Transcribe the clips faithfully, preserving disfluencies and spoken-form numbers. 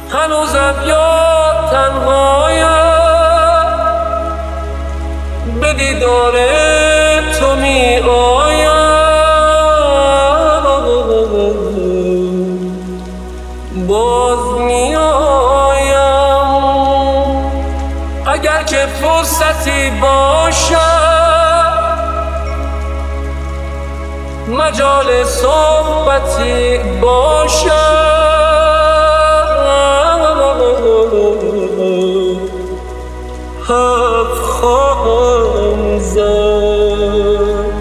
هنوزم یا تنهایم، به دیدار تو می آیم، باز می آیم. اگر که فرصتی باشد، مجال صحبتی باشد، حرف خواهم زد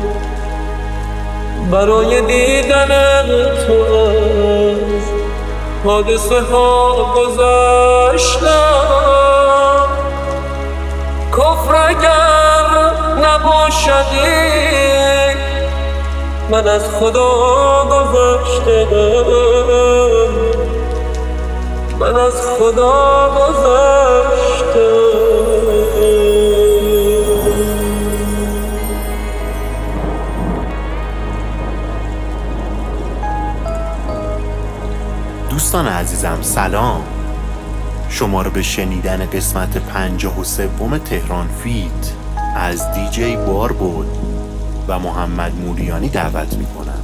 برای دیدن تو از حادثه ها گذشتم. کفر اگر نباشدی، من از خدا گذشتم، من از خدا گذشتم. دوستان عزیزم سلام، شما رو به شنیدن قسمت پنجاه و سوم تهران فیت از دیجی باربود و محمد موریانی دعوت میکنم.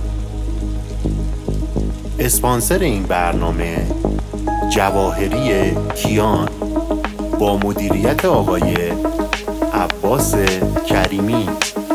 اسپانسر این برنامه جواهری کیان با مدیریت آقای عباس کریمی.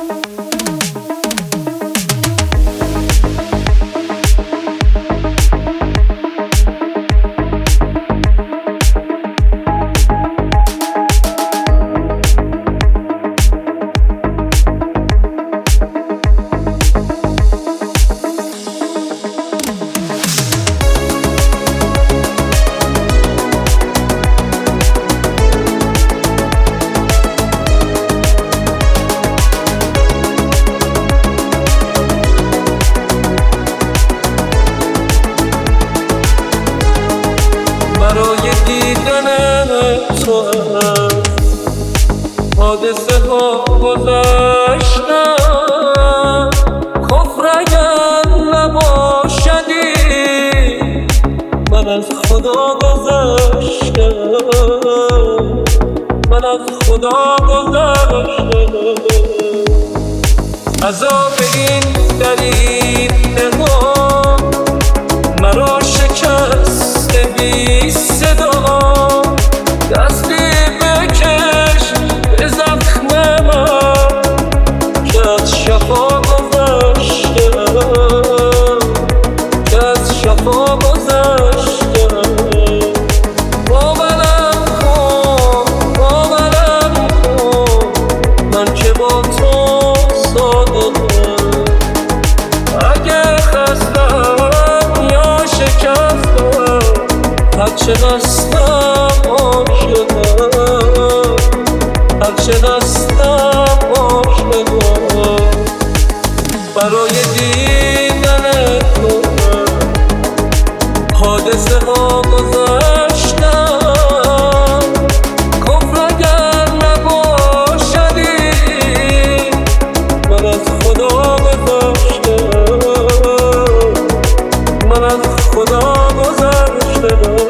برای دیدن تو از حادثه ها گذشتم. کفر اگر نباشدی، من از خدا گذشتم، من از خدا گذشتم. عذاب این دریده ها مرا شکست بی صدا. دستی بکش به زخم من که از شفا گذشتم، که از شفا گذشتم. باورم کن، باورم کن، من که با تو صادقم. اگه خستم یا شکستم، هرچه دستم عاشقم، هرچه دستم عاشقم. برای دیدن تو حادثه ها گذشتم. کفر اگر نباشدی، من از خدا گذشتم، من از خدا گذشتم.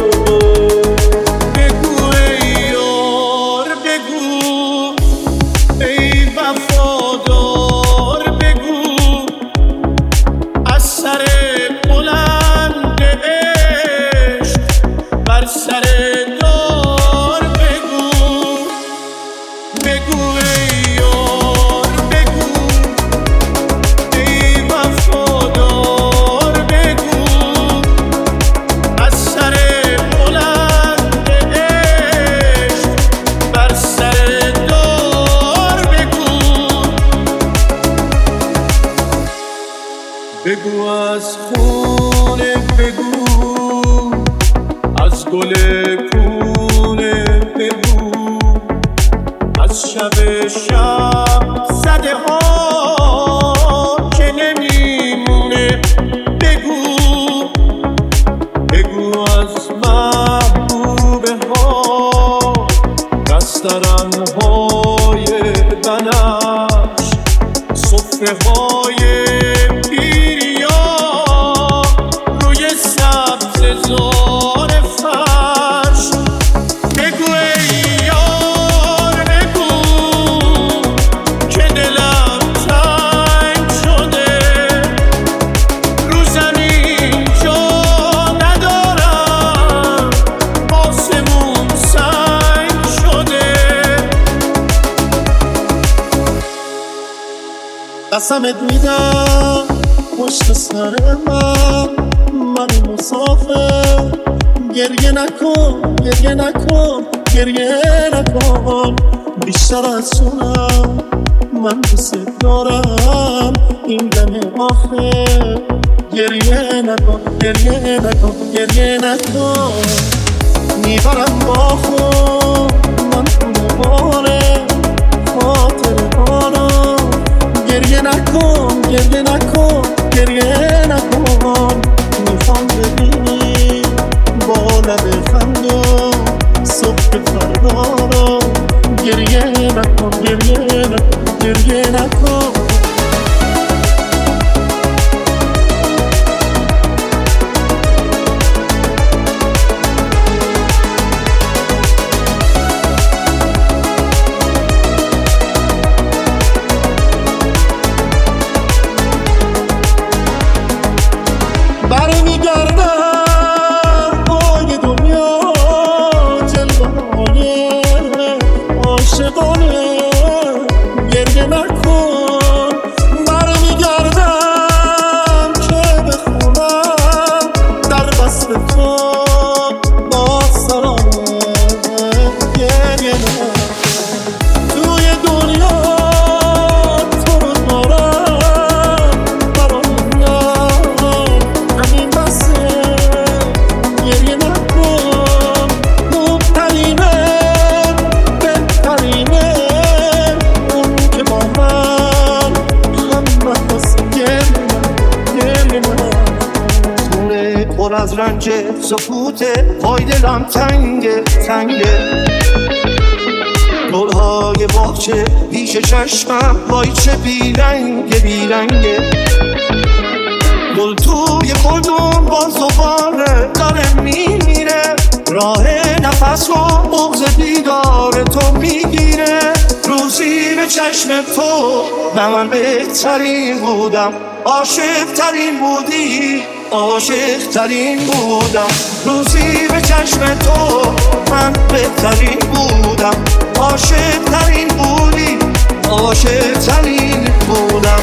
بگو از خونه، بگو از گل پونه، بگو از شب شب زده ها که نمیمونه. بگو بگو از محبوبه ها دسترن های بنفش، صفحه های پیریا روی سبز زار فر. قسمت میدم پشت سر من من مسافر گریه نکن گریه نکن گریه نکن بیشتر از اونم من دوست دارم این دم آخر گریه نکن گریه نکن گریه نکن میبرم با خود من خونه باره خاطر آنم گریه نکن گریه نکن گریه نکن میخوام ببینی با لب خندم صبح فردا رو گریه نکن گریه نکن گریه نکن سکوته وای دلم تنگه تنگه گلهای باغچه پیش چشمم وای چه بیرنگه بیرنگه گل توی گلدون باز دوباره داره میمیره راه نفس رو بغض دیدار تو میگیره روزی به چشم تو به من بهترین بودم عاشق ترین بودی عاشق ترین بودم روزی به چشم تو من بهترین بودم عاشق ترین بودی عاشق ترین بودم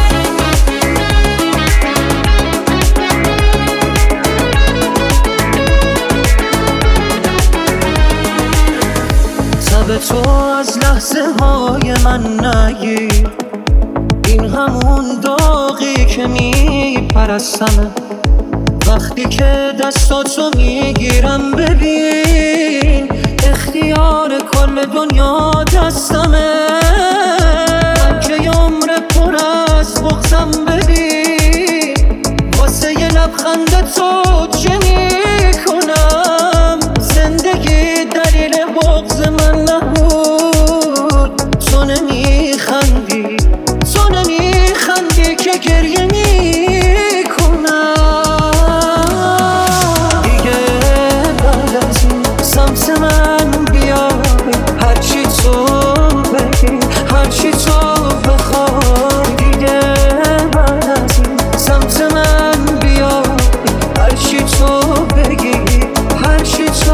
تب تو از لحظه های من نگیر این همون داغی که میپرستمه وقتی که دستاتو میگیرم ببین اختیار کل دنیا دستمه من که عمر پر از بغضم ببین واسه یه لبخند تو چه میکنم زندگی دلیل بغض من نبود تو نمیخندی تو نمیخندی که گریه میکنم سمت من بیا هرچی تو بگی هرچی تو بخوای دیگه بعد از این سمت من بیا هرچی تو بگی هرچی تو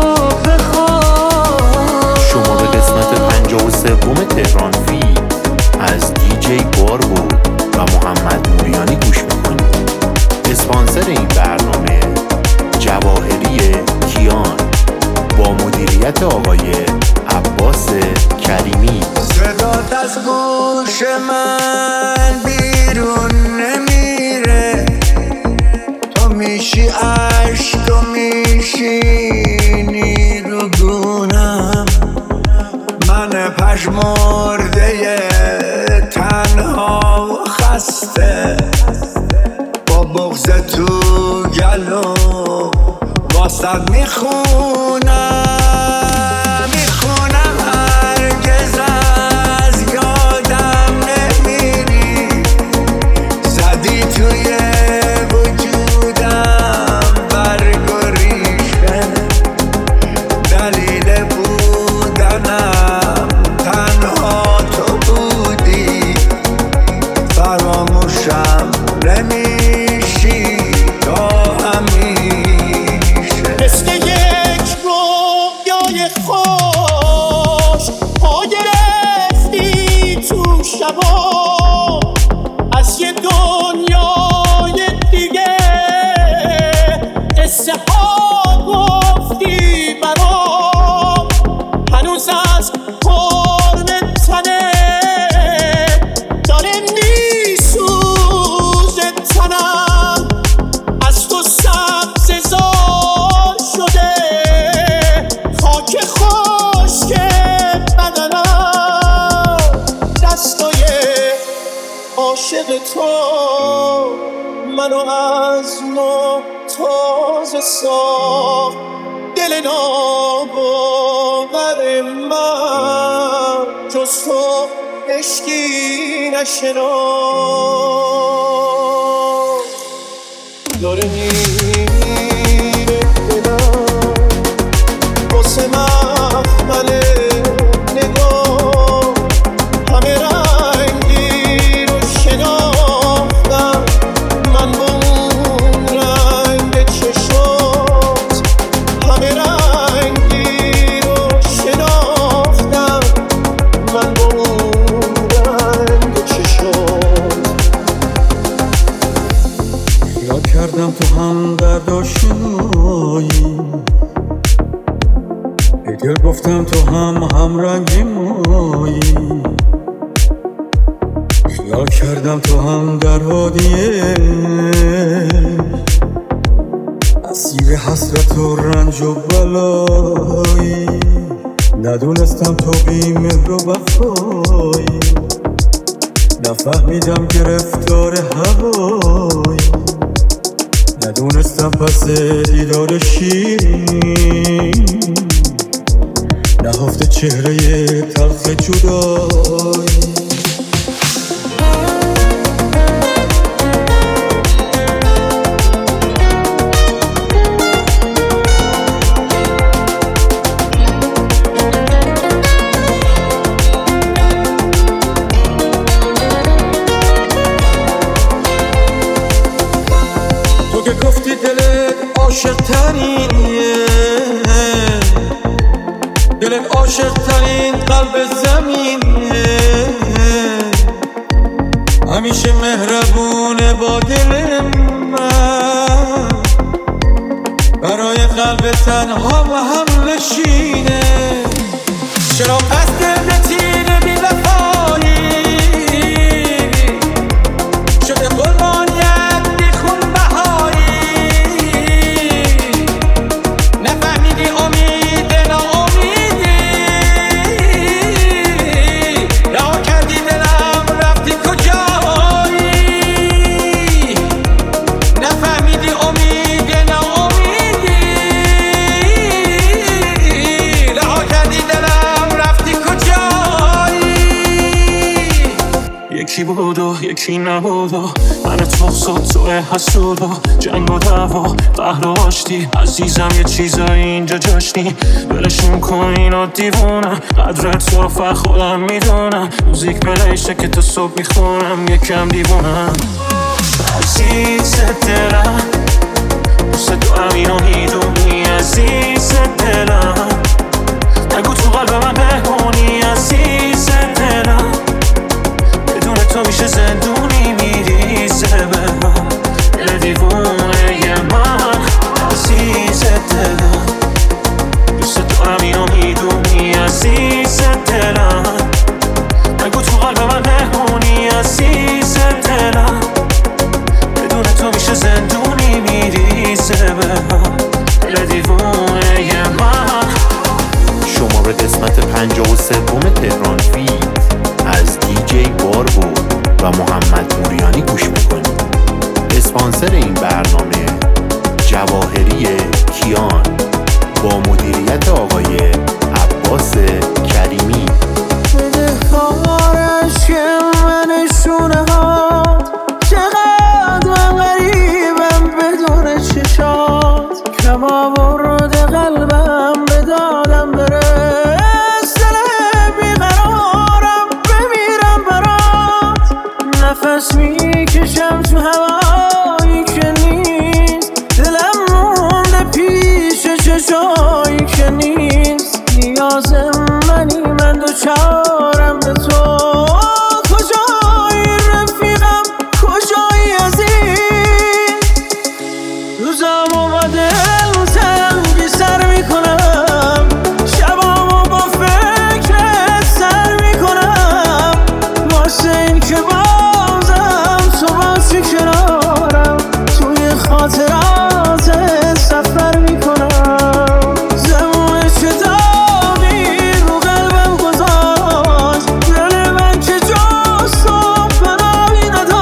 بخوای شما به قسمت پنجاه و سوم تهران فیلم از دیجی بار بود و محمد موریانی گوش میکنید. اسپانسر این برنامه جواهری کیان با مدیریت آقای عباس کریمی. صدات از گوش من بیرون نمیره تو میشی عشق و میشینی رو گونم من پژمرده تنها و خسته با بغض تو گلو واسد میخونم عاشق تو منو از نو تازه ساخت دل ناباور من جز تو عشقی نشناخت داره میره دلم واسه مخمل نگاه همه رنگی رو شناختم من با اون رنگ چشات همه رنگی رو شناختم من با اون رنگ چشات یاد کردم تو هم درد آشنایی دل گفتم تو هم هم رنگی مایی خیال کردم تو هم در حادیه اسیر حسرت و رنج و بلایی ندونستم تو بی مهر و وفایی نفهمیدم گرفتار هوایی ندونستم پس دیدار شیرین نهفته چهره تلخ جدایی تو که گفتی دلت عاشق ترینیه دلت عاشق ترین قلب زمینه همیشه مهربونه با دل من برای قلب تنها و هم نشینه چرا پس دل به تیر بی وفایی شده قربانیت بی خون بهایی نفهمیدی امید ناامیدی رها کردی دلم رفتی کجایی نفهمیدی امید ناامیدی رها کردی دلم رفتی کجایی یکی بود و یکی نبود و من تو صد توه حسود و جنگ و دعوا قهر و آشتی عزیزم یه چیزایی اینجا جاشتی بلشون کن اینا دیوونم قدرت تو فر خودم میدونم موزیک بلیشه که تا صبح میخونم یکم دیوونم عزیز دلم دوست دارم اینو میدونی عزیز دلم نگو تو قلب من بهونی عزیز دلم بدون تو میشه زندونی میریزه به من دل دیوونه ی من عزیز دلم دوست دارم اینو میدونی عزیز دلم نگو تو قلب من بهونی عزیز دلم بدون تو میشه زندونی میریزه به من دل دیوونه ی من شما به قسمت پنجاه و سوم تهران فیت از دیجی باربود و محمد موریانی گوش میکنید. اسپانسر این برنامه جواهری کیان با مدیریت آقای عباس کریمی. بدهکارش که من شونه ها چقدر من غریبم بدون چشات کم آورده قلبم به دادم برس دل بیقرارم بمیرم برات نفس میکشم تو هوایی که نیست دلم مونده پیش چشایی که نیست نیاز منی من دوچارم به تو کجایی رفیقم کجایی از این روزم اومده تنگی سر میکنم شبامو با فکرت سر میکنم واسه این که بازم تو باشی کنارم توی خاطرات سفر میکنم زمون چه داغی رو قلبم گذاشت دل من که جز تو پناهی نداشت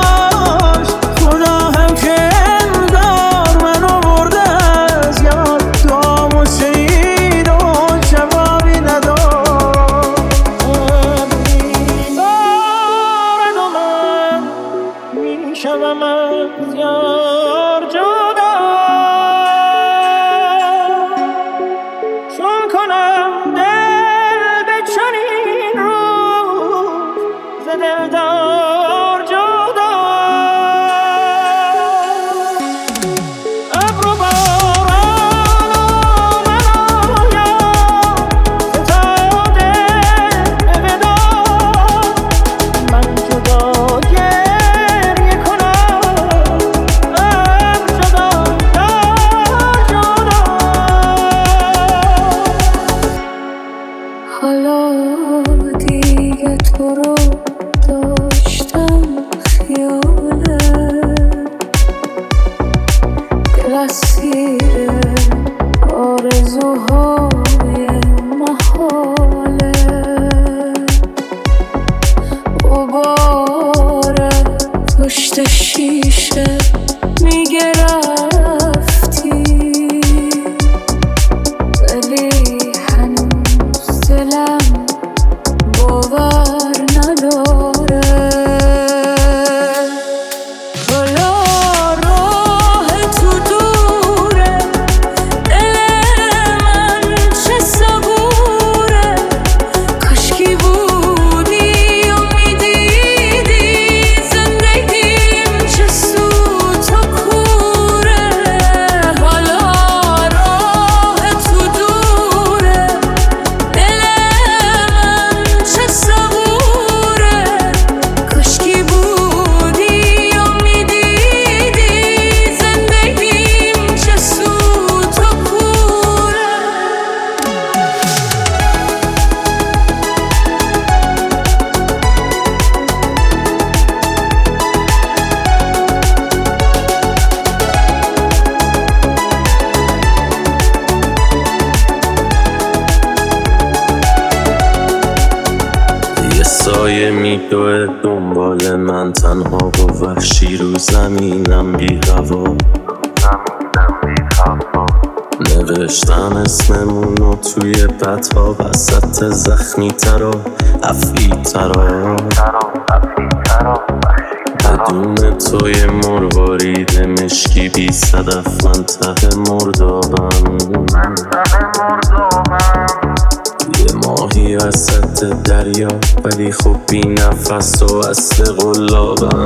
شوم از یار جدا، چون کنم دل به چنین روز ز دلدار جدا. ابر و باران و من آیم فتاده به وداع، من جدا گریه کنم ابر جدا یار جدا. حالا دیگه تو رو داشتم خیاله، دل اسیر آرزوهای محاله، غبار پشت شیشه میگه رفتی، ولی هنوز دلم باور نداره. حالا راه تو دوره، دل من چه صبوره، کاشکی بودی و میدیدی زندگیم چه سوت و کوره. حالا راه تو دوره، دل من چه صبوره، کاشکی بودی و میدیدی زندگیم چه سوت و کوره. یه سایه میدوه دنبال من تنها و وحشی رو زمینم بی هوا، نوشتم اسممونو توی بطا وسط زخمی ترا افی ترا، بدون توی مروارید مشکی بی صدف من ته مردابم، یه ماهی وسط دریا ولی خب بی نفس و اصل قلابم.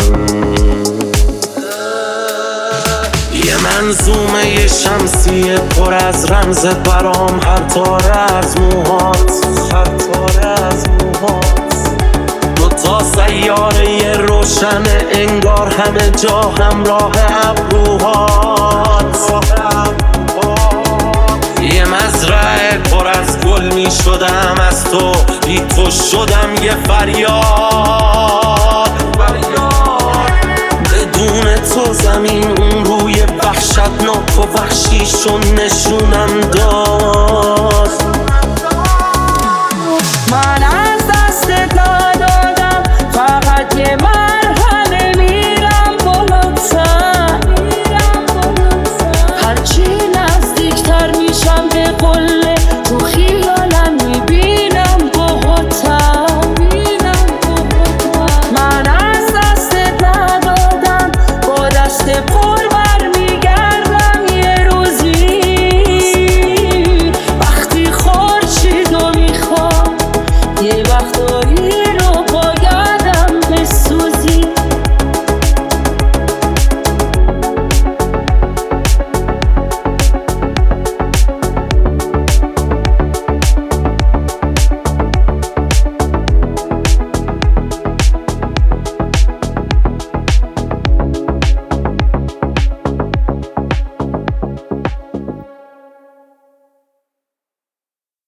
یه منظومه شمسی پر از رمز برام، هر تاره از موهات هر تاره از موهات، دوتا سیاره روشن انگار همه جا همراه ابروهات. یه مزرعه پر از گل می شدم از تو، بی تو شدم یه فریاد فریاد. بدون تو زمین اون روی وحشتناک و وحشیشو نشونم داد.